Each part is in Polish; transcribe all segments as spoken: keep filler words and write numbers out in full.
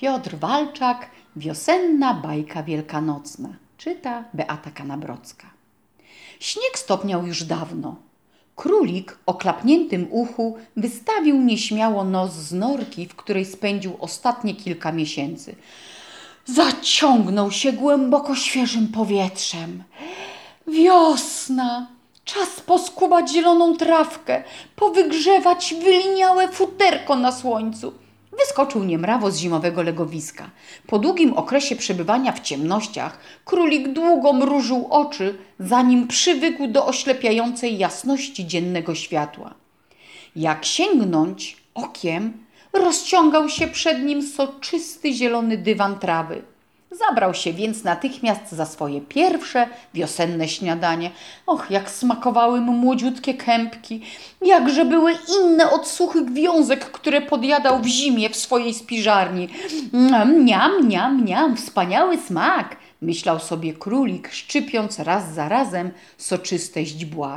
Piotr Walczak, Wiosenna bajka wielkanocna. Czyta Beata Kanabrocka. Śnieg stopniał już dawno. Królik o klapniętym uchu wystawił nieśmiało nos z norki, w której spędził ostatnie kilka miesięcy. Zaciągnął się głęboko świeżym powietrzem. Wiosna! Czas poskubać zieloną trawkę, powygrzewać wyliniałe futerko na słońcu. Wyskoczył niemrawo z zimowego legowiska. Po długim okresie przebywania w ciemnościach królik długo mrużył oczy, zanim przywykł do oślepiającej jasności dziennego światła. Jak sięgnąć okiem, rozciągał się przed nim soczysty zielony dywan trawy. Zabrał się więc natychmiast za swoje pierwsze wiosenne śniadanie. Och, jak smakowały mu młodziutkie kępki, jakże były inne od suchych wiązek, które podjadał w zimie w swojej spiżarni. Niam, niam, niam, niam, wspaniały smak, myślał sobie królik, szczypiąc raz za razem soczyste źdźbła.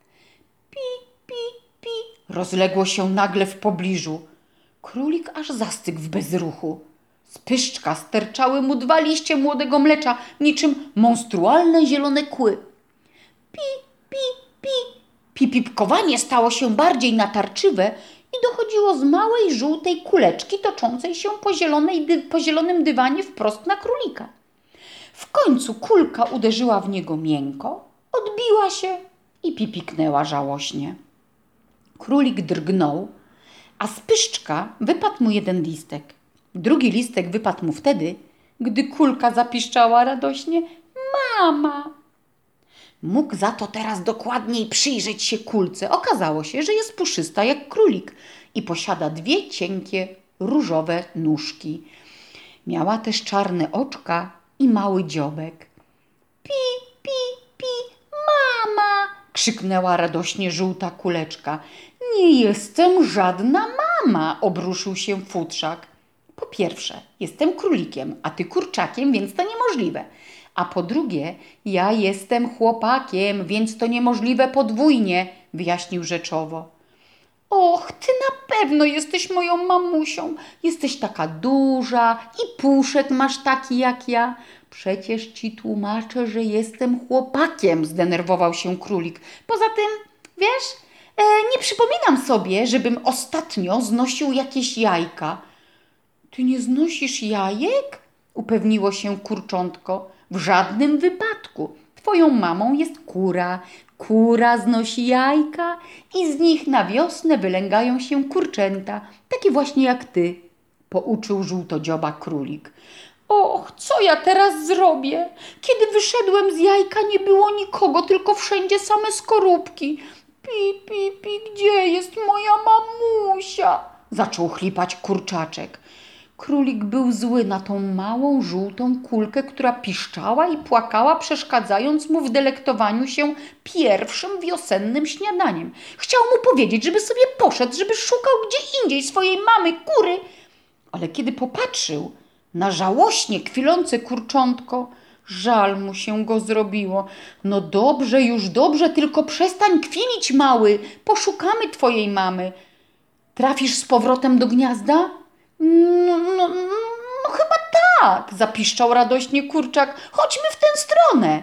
Pi, pi, pi, rozległo się nagle w pobliżu. Królik aż zastygł w bezruchu. Z pyszczka sterczały mu dwa liście młodego mlecza, niczym monstrualne zielone kły. Pi, pi, pi. Pipipkowanie stało się bardziej natarczywe i dochodziło z małej żółtej kuleczki toczącej się po, zielonej dy, po zielonym dywanie wprost na królika. W końcu kulka uderzyła w niego miękko, odbiła się i pipiknęła żałośnie. Królik drgnął, a z pyszczka wypadł mu jeden listek. Drugi listek wypadł mu wtedy, gdy kulka zapiszczała radośnie: mama! Mógł za to teraz dokładniej przyjrzeć się kulce. Okazało się, że jest puszysta jak królik i posiada dwie cienkie, różowe nóżki. Miała też czarne oczka i mały dziobek. Pi, pi, pi, mama! Krzyknęła radośnie żółta kuleczka. Nie jestem żadna mama! Obruszył się futrzak. Po pierwsze, jestem królikiem, a ty kurczakiem, więc to niemożliwe. A po drugie, ja jestem chłopakiem, więc to niemożliwe podwójnie, wyjaśnił rzeczowo. Och, ty na pewno jesteś moją mamusią. Jesteś taka duża i puszek masz taki jak ja. Przecież ci tłumaczę, że jestem chłopakiem, zdenerwował się królik. Poza tym, wiesz, e, nie przypominam sobie, żebym ostatnio znosił jakieś jajka. Ty nie znosisz jajek? Upewniło się kurczątko. W żadnym wypadku. Twoją mamą jest kura. Kura znosi jajka i z nich na wiosnę wylęgają się kurczęta. Takie właśnie jak ty, pouczył żółtodzioba królik. Och, co ja teraz zrobię? Kiedy wyszedłem z jajka, nie było nikogo, tylko wszędzie same skorupki. Pi, pi, pi, gdzie jest moja mamusia? Zaczął chlipać kurczaczek. Królik był zły na tą małą, żółtą kulkę, która piszczała i płakała, przeszkadzając mu w delektowaniu się pierwszym wiosennym śniadaniem. Chciał mu powiedzieć, żeby sobie poszedł, żeby szukał gdzie indziej swojej mamy, kury. Ale kiedy popatrzył na żałośnie kwilące kurczątko, żal mu się go zrobiło. No dobrze, już dobrze, tylko przestań kwilić, mały. Poszukamy twojej mamy. Trafisz z powrotem do gniazda? No, no, no chyba tak, zapiszczał radośnie kurczak. Chodźmy w tę stronę.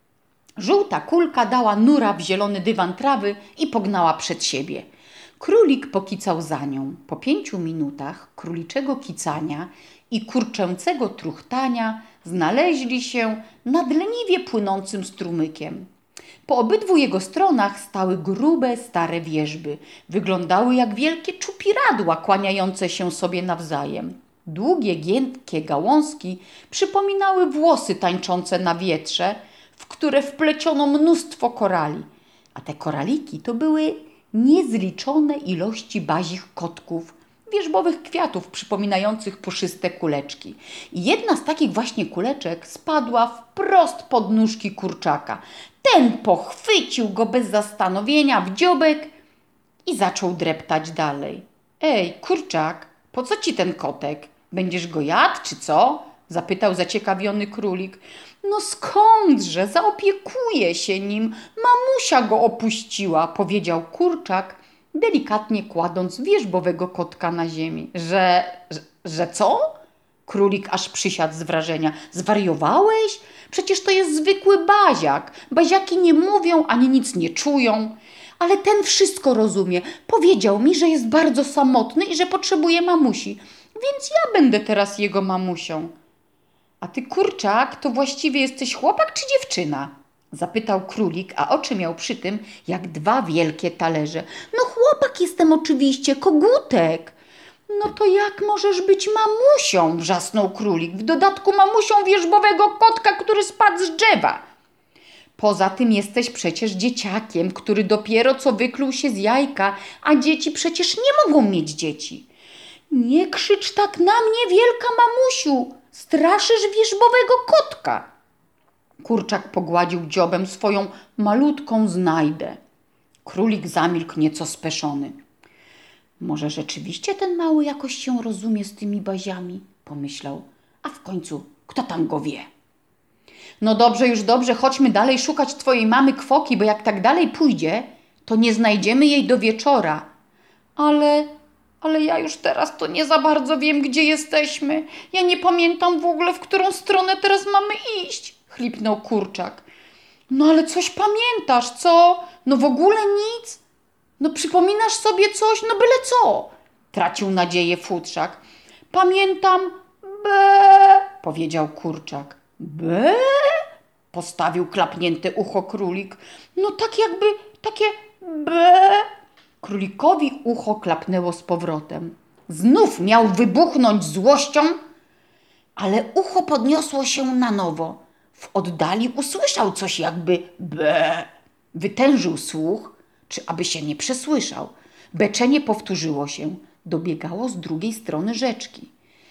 Żółta kulka dała nura w zielony dywan trawy i pognała przed siebie. Królik pokicał za nią. Po pięciu minutach króliczego kicania i kurczęcego truchtania znaleźli się nad leniwie płynącym strumykiem. Po obydwu jego stronach stały grube, stare wierzby. Wyglądały jak wielkie czupiradła kłaniające się sobie nawzajem. Długie, giętkie gałązki przypominały włosy tańczące na wietrze, w które wpleciono mnóstwo korali. A te koraliki to były niezliczone ilości bazich kotków, wierzbowych kwiatów przypominających puszyste kuleczki. I jedna z takich właśnie kuleczek spadła wprost pod nóżki kurczaka. Ten pochwycił go bez zastanowienia w dziobek i zaczął dreptać dalej. Ej, kurczak, po co ci ten kotek? Będziesz go jadł, czy co? Zapytał zaciekawiony królik. No skądże, zaopiekuję się nim. Mamusia go opuściła, powiedział kurczak, delikatnie kładąc wierzbowego kotka na ziemi. Że, że, że co? Królik aż przysiadł z wrażenia. Zwariowałeś? Przecież to jest zwykły baziak. Baziaki nie mówią ani nic nie czują. Ale ten wszystko rozumie. Powiedział mi, że jest bardzo samotny i że potrzebuje mamusi. Więc ja będę teraz jego mamusią. A ty, kurczak, to właściwie jesteś chłopak czy dziewczyna? Zapytał królik, a oczy miał przy tym jak dwa wielkie talerze. No chłopak jestem oczywiście, kogutek. No to jak możesz być mamusią? Wrzasnął królik. W dodatku mamusią wierzbowego kotka, który spadł z drzewa. Poza tym jesteś przecież dzieciakiem, który dopiero co wykluł się z jajka, a dzieci przecież nie mogą mieć dzieci. Nie krzycz tak na mnie, wielka mamusiu, straszysz wierzbowego kotka. Kurczak pogładził dziobem swoją malutką znajdę. Królik zamilkł nieco speszony. Może rzeczywiście ten mały jakoś się rozumie z tymi baziami, pomyślał, a w końcu kto tam go wie. No dobrze, już dobrze, chodźmy dalej szukać twojej mamy Kwoki, bo jak tak dalej pójdzie, to nie znajdziemy jej do wieczora. Ale, ale ja już teraz to nie za bardzo wiem, gdzie jesteśmy. Ja nie pamiętam w ogóle, w którą stronę teraz mamy iść, chlipnął kurczak. No ale coś pamiętasz, co? No w ogóle nic? No przypominasz sobie coś? No byle co? Tracił nadzieję futrzak. Pamiętam, be, powiedział kurczak. Be? Postawił klapnięte ucho królik. No tak jakby takie be. Królikowi ucho klapnęło z powrotem. Znów miał wybuchnąć złością, ale ucho podniosło się na nowo. W oddali usłyszał coś jakby be. Wytężył słuch, czy aby się nie przesłyszał. Beczenie powtórzyło się. Dobiegało z drugiej strony rzeczki.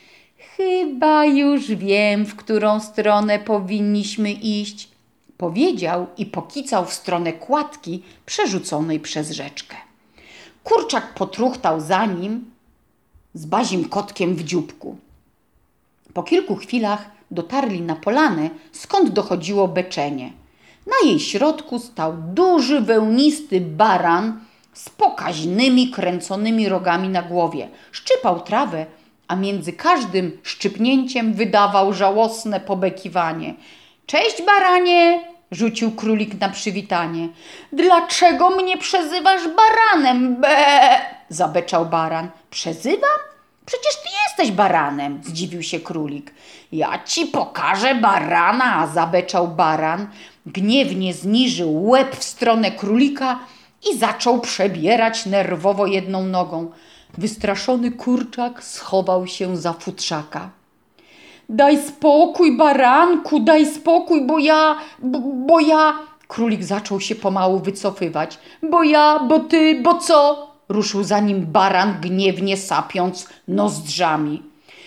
Chyba już wiem, w którą stronę powinniśmy iść, powiedział i pokicał w stronę kładki przerzuconej przez rzeczkę. Kurczak potruchtał za nim z bazim kotkiem w dzióbku. Po kilku chwilach dotarli na polanę, skąd dochodziło beczenie. Na jej środku stał duży, wełnisty baran z pokaźnymi, kręconymi rogami na głowie. Szczypał trawę, a między każdym szczypnięciem wydawał żałosne pobekiwanie. Cześć, baranie! Rzucił królik na przywitanie. Dlaczego mnie przezywasz baranem? Be! Zabeczał baran. Przezywam? Przecież ty jesteś baranem, zdziwił się królik. Ja ci pokażę barana, zabeczał baran. Gniewnie zniżył łeb w stronę królika i zaczął przebierać nerwowo jedną nogą. Wystraszony kurczak schował się za futrzaka. Daj spokój, baranku, daj spokój, bo ja, bo, bo ja... Królik zaczął się pomału wycofywać. Bo ja, bo ty, bo co? Ruszył za nim baran, gniewnie sapiąc nozdrzami.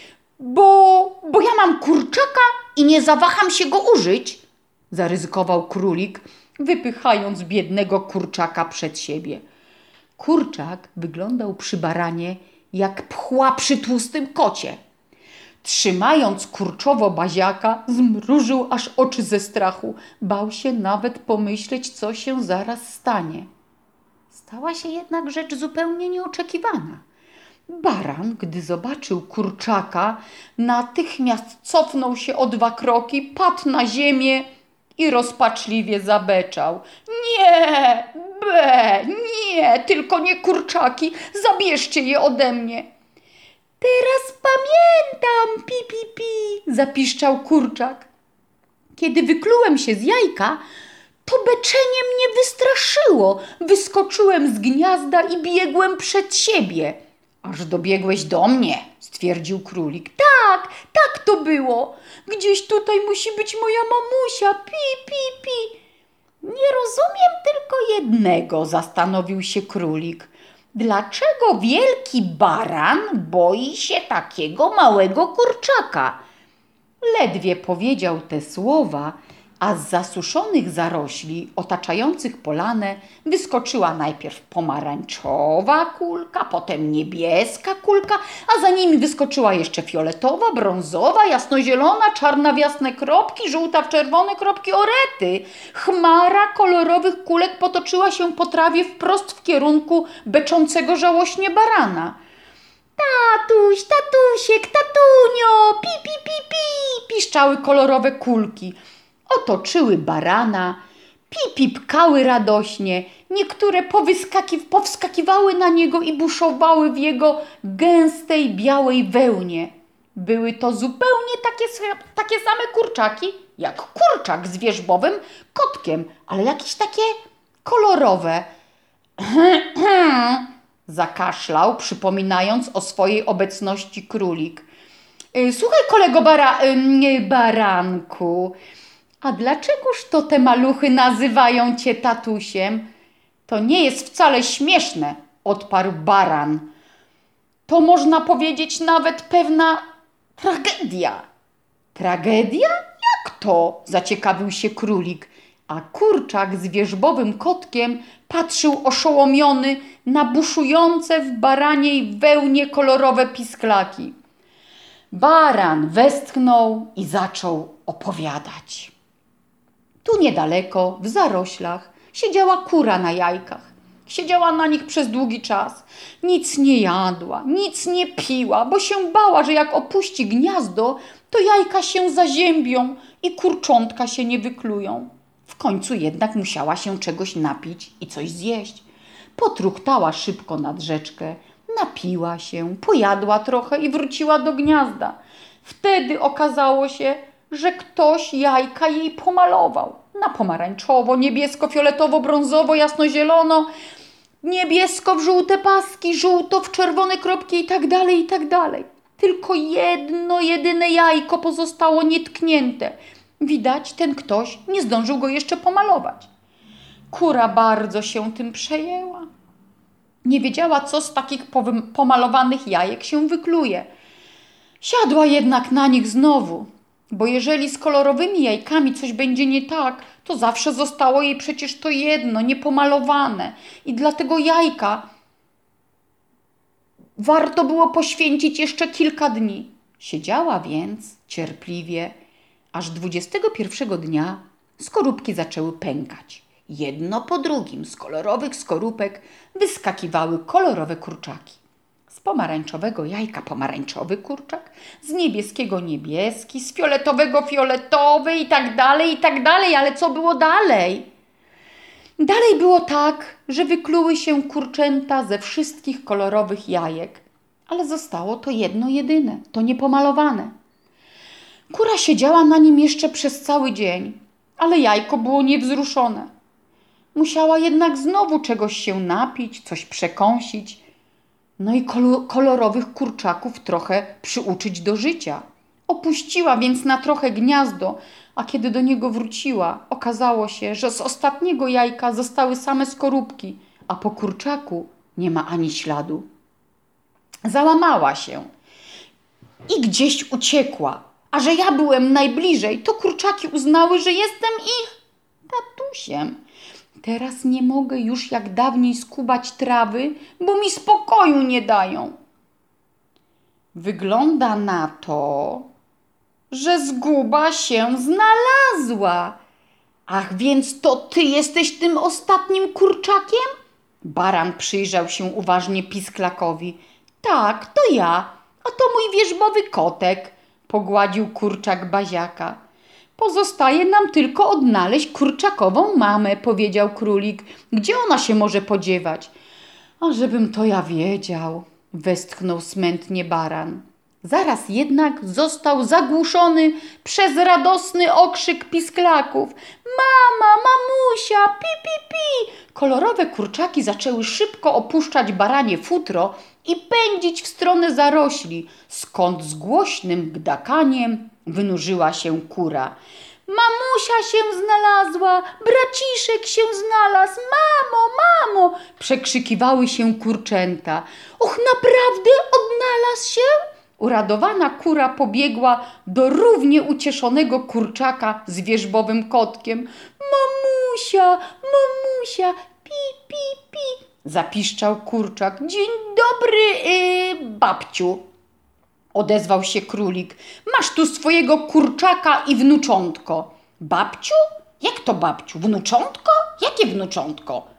Bo, bo ja mam kurczaka i nie zawaham się go użyć, zaryzykował królik, wypychając biednego kurczaka przed siebie. Kurczak wyglądał przy baranie jak pchła przy tłustym kocie. Trzymając kurczowo baziaka, zmrużył aż oczy ze strachu. Bał się nawet pomyśleć, co się zaraz stanie. Stała się jednak rzecz zupełnie nieoczekiwana. Baran, gdy zobaczył kurczaka, natychmiast cofnął się o dwa kroki, padł na ziemię i rozpaczliwie zabeczał. Nie, be, nie, tylko nie kurczaki, zabierzcie je ode mnie. Teraz pamiętam, pi, pi, pi, zapiszczał kurczak. Kiedy wyklułem się z jajka, to beczenie mnie wystraszyło. Wyskoczyłem z gniazda i biegłem przed siebie. Aż dobiegłeś do mnie, stwierdził królik. Tak, tak to było. Gdzieś tutaj musi być moja mamusia, pi, pi, pi. Nie rozumiem tylko jednego, zastanowił się królik. Dlaczego wielki baran boi się takiego małego kurczaka? Ledwie powiedział te słowa, a z zasuszonych zarośli otaczających polanę wyskoczyła najpierw pomarańczowa kulka, potem niebieska kulka, a za nimi wyskoczyła jeszcze fioletowa, brązowa, jasnozielona, czarna w jasne kropki, żółta w czerwone kropki, orety. Chmara kolorowych kulek potoczyła się po trawie wprost w kierunku beczącego żałośnie barana. Tatuś, tatusiek, tatunio, pi, pi, pi, pi, piszczały kolorowe kulki. Otoczyły barana, pipipkały radośnie. Niektóre powyskaki, powskakiwały na niego i buszowały w jego gęstej, białej wełnie. Były to zupełnie takie, takie same kurczaki, jak kurczak z wierzbowym kotkiem, ale jakieś takie kolorowe. Zakaszlał, przypominając o swojej obecności królik. Słuchaj, kolego bara, baranku, a dlaczegoż to te maluchy nazywają cię tatusiem? To nie jest wcale śmieszne, odparł baran. To można powiedzieć nawet pewna tragedia. Tragedia? Jak to? Zaciekawił się królik, a kurczak z wierzbowym kotkiem patrzył oszołomiony na buszujące w baraniej wełnie kolorowe pisklaki. Baran westchnął i zaczął opowiadać. Tu niedaleko, w zaroślach, siedziała kura na jajkach. Siedziała na nich przez długi czas. Nic nie jadła, nic nie piła, bo się bała, że jak opuści gniazdo, to jajka się zaziębią i kurczątka się nie wyklują. W końcu jednak musiała się czegoś napić i coś zjeść. Potruchtała szybko nad rzeczkę, napiła się, pojadła trochę i wróciła do gniazda. Wtedy okazało się, że ktoś jajka jej pomalował. Na pomarańczowo, niebiesko, fioletowo, brązowo, jasnozielono, niebiesko w żółte paski, żółto w czerwone kropki i tak dalej, i tak dalej. Tylko jedno, jedyne jajko pozostało nietknięte. Widać, ten ktoś nie zdążył go jeszcze pomalować. Kura bardzo się tym przejęła. Nie wiedziała, co z takich pomalowanych jajek się wykluje. Siadła jednak na nich znowu, bo jeżeli z kolorowymi jajkami coś będzie nie tak, to zawsze zostało jej przecież to jedno, niepomalowane. I dlatego jajka warto było poświęcić jeszcze kilka dni. Siedziała więc cierpliwie, aż dwudziestego pierwszego dnia skorupki zaczęły pękać. Jedno po drugim z kolorowych skorupek wyskakiwały kolorowe kurczaki. Z pomarańczowego jajka pomarańczowy kurczak, z niebieskiego niebieski, z fioletowego fioletowy i tak dalej, i tak dalej. Ale co było dalej? Dalej było tak, że wykluły się kurczęta ze wszystkich kolorowych jajek, ale zostało to jedno jedyne, to niepomalowane. Kura siedziała na nim jeszcze przez cały dzień, ale jajko było niewzruszone. Musiała jednak znowu czegoś się napić, coś przekąsić, no i kolorowych kurczaków trochę przyuczyć do życia. Opuściła więc na trochę gniazdo, a kiedy do niego wróciła, okazało się, że z ostatniego jajka zostały same skorupki, a po kurczaku nie ma ani śladu. Załamała się i gdzieś uciekła, a że ja byłem najbliżej, to kurczaki uznały, że jestem ich tatusiem. Teraz nie mogę już jak dawniej skubać trawy, bo mi spokoju nie dają. Wygląda na to, że zguba się znalazła. Ach, więc to ty jesteś tym ostatnim kurczakiem? Baran przyjrzał się uważnie pisklakowi. Tak, to ja, a to mój wierzbowy kotek, pogładził kurczak Baziaka. Pozostaje nam tylko odnaleźć kurczakową mamę, powiedział królik. Gdzie ona się może podziewać? A żebym to ja wiedział, westchnął smętnie baran. Zaraz jednak został zagłuszony przez radosny okrzyk pisklaków. Mama, mamusia, pi, pi, pi! Kolorowe kurczaki zaczęły szybko opuszczać baranie futro i pędzić w stronę zarośli, skąd z głośnym gdakaniem wynurzyła się kura. Mamusia się znalazła, braciszek się znalazł, mamo, mamo! Przekrzykiwały się kurczęta. Och, naprawdę odnalazł się? Uradowana kura pobiegła do równie ucieszonego kurczaka z wierzbowym kotkiem. Mamusia, mamusia, pi, pi, pi, zapiszczał kurczak. Dzień dobry, yy, babciu, odezwał się królik. Masz tu swojego kurczaka i wnuczątko. Babciu? Jak to babciu? Wnuczątko? Jakie wnuczątko?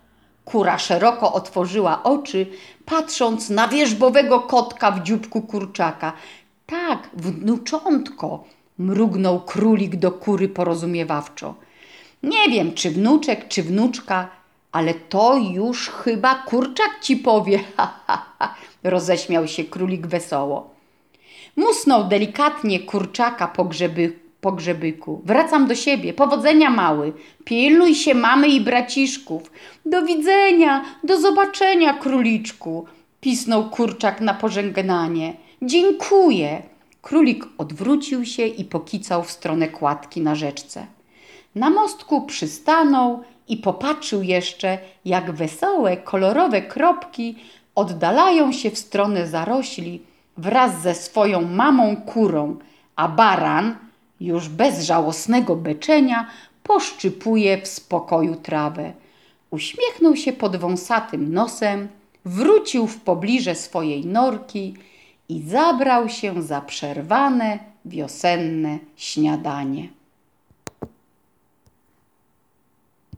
Kura szeroko otworzyła oczy, patrząc na wierzbowego kotka w dzióbku kurczaka. Tak, wnuczątko, mrugnął królik do kury porozumiewawczo. Nie wiem, czy wnuczek, czy wnuczka, ale to już chyba kurczak ci powie, ha, ha, ha, roześmiał się królik wesoło. Musnął delikatnie kurczaka po, grzeby, po grzebyku. Wracam do siebie, powodzenia mały, pilnuj się mamy i braciszków. Do widzenia, do zobaczenia króliczku, pisnął kurczak na pożegnanie. Dziękuję. Królik odwrócił się i pokicał w stronę kładki na rzeczce. Na mostku przystanął i popatrzył jeszcze, jak wesołe, kolorowe kropki oddalają się w stronę zarośli wraz ze swoją mamą kurą, a baran, już bez żałosnego beczenia, poszczypuje w spokoju trawę. Uśmiechnął się pod wąsatym nosem, wrócił w pobliże swojej norki i zabrał się za przerwane wiosenne śniadanie.